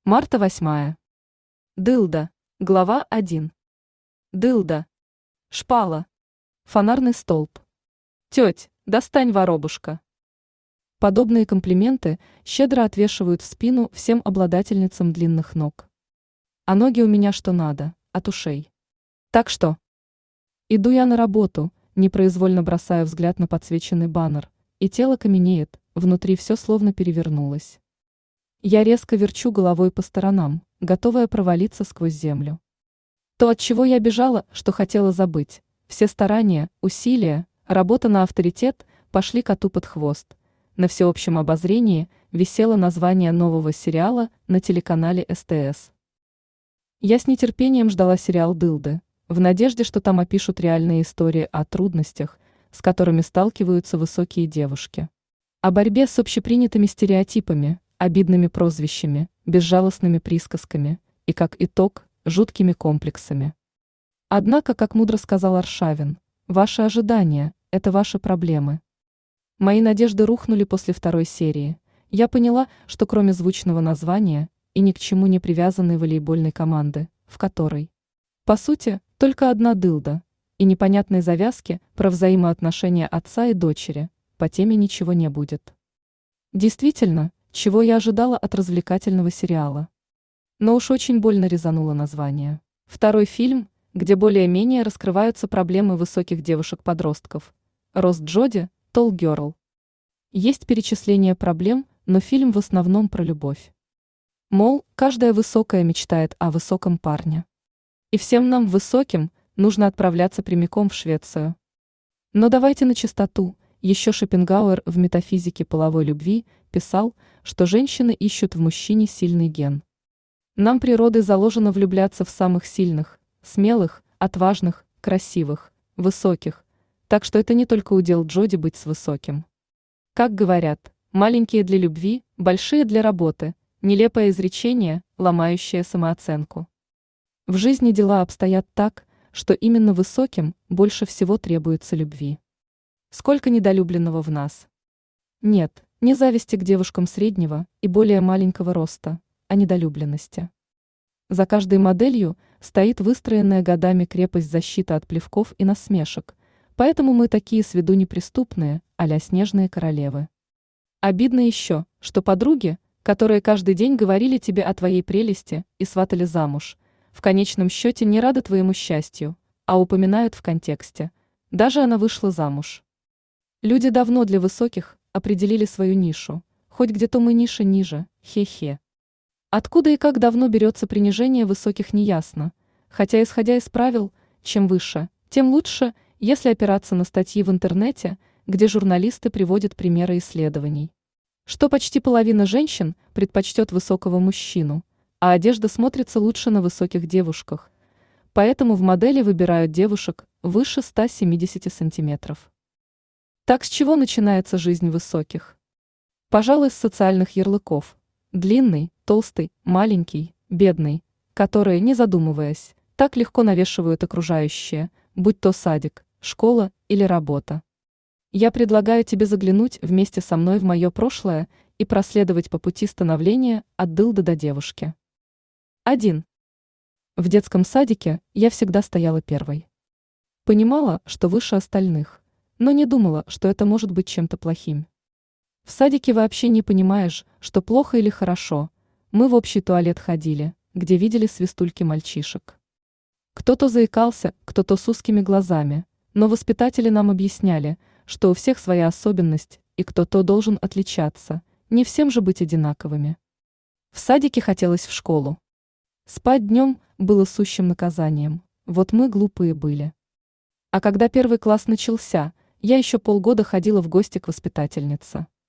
Марта 8. Дылда. Глава 1. Дылда. Шпала. Фонарный столб. Теть, достань воробушка. Подобные комплименты щедро отвешивают в спину всем обладательницам длинных ног. А ноги у меня что надо, от ушей. Так что? Иду я на работу, непроизвольно бросая взгляд на подсвеченный баннер, и тело каменеет, внутри все словно перевернулось. Я резко верчу головой по сторонам, готовая провалиться сквозь землю. То, от чего я бежала, что хотела забыть, все старания, усилия, работа на авторитет пошли коту под хвост. На всеобщем обозрении висело название нового сериала на телеканале СТС. Я с нетерпением ждала сериал «Дылды», в надежде, что там опишут реальные истории о трудностях, с которыми сталкиваются высокие девушки. О борьбе с общепринятыми стереотипами, обидными прозвищами, безжалостными присказками и, как итог, жуткими комплексами. Однако, как мудро сказал Аршавин, ваши ожидания – это ваши проблемы. Мои надежды рухнули после второй серии. Я поняла, что кроме звучного названия и ни к чему не привязанной волейбольной команды, в которой, по сути, только одна дылда, и непонятной завязки про взаимоотношения отца и дочери, по теме ничего не будет. Действительно, чего я ожидала от развлекательного сериала. Но уж очень больно резануло название. Второй фильм, где более-менее раскрываются проблемы высоких девушек-подростков. Рост Джоди, Tall Girl. Есть перечисление проблем, но фильм в основном про любовь. Мол, каждая высокая мечтает о высоком парне. И всем нам высоким нужно отправляться прямиком в Швецию. Но давайте на чистоту. Еще Шопенгауэр в «Метафизике половой любви» писал, что женщины ищут в мужчине сильный ген. Нам природой заложено влюбляться в самых сильных, смелых, отважных, красивых, высоких, так что это не только удел Джоди быть с высоким. Как говорят, маленькие для любви, большие для работы, нелепое изречение, ломающее самооценку. В жизни дела обстоят так, что именно высоким больше всего требуется любви. Сколько недолюбленного в нас. Нет, не зависти к девушкам среднего и более маленького роста, а недолюбленности. За каждой моделью стоит выстроенная годами крепость защиты от плевков и насмешек, поэтому мы такие с виду неприступные, а-ля снежные королевы. Обидно еще, что подруги, которые каждый день говорили тебе о твоей прелести и сватали замуж, в конечном счете не рады твоему счастью, а упоминают в контексте. Даже она вышла замуж. Люди давно для высоких определили свою нишу, хоть где-то мы ниша ниже, хе-хе. Откуда и как давно берется принижение высоких неясно, хотя исходя из правил, чем выше, тем лучше, если опираться на статьи в интернете, где журналисты приводят примеры исследований. Что почти половина женщин предпочтет высокого мужчину, а одежда смотрится лучше на высоких девушках, поэтому в модели выбирают девушек выше 170 сантиметров. Так с чего начинается жизнь высоких? Пожалуй, с социальных ярлыков. Длинный, толстый, маленький, бедный, которые, не задумываясь, так легко навешивают окружающие, будь то садик, школа или работа. Я предлагаю тебе заглянуть вместе со мной в мое прошлое и проследовать по пути становления от дылды до девушки. 1. В детском садике я всегда стояла первой. Понимала, что выше остальных, но не думала, что это может быть чем-то плохим. В садике вообще не понимаешь, что плохо или хорошо. Мы в общий туалет ходили, где видели свистульки мальчишек. Кто-то заикался, кто-то с узкими глазами, но воспитатели нам объясняли, что у всех своя особенность, и кто-то должен отличаться, не всем же быть одинаковыми. В садике хотелось в школу. Спать днем было сущим наказанием, вот мы глупые были. А когда первый класс начался, я еще полгода ходила в гости к воспитательнице.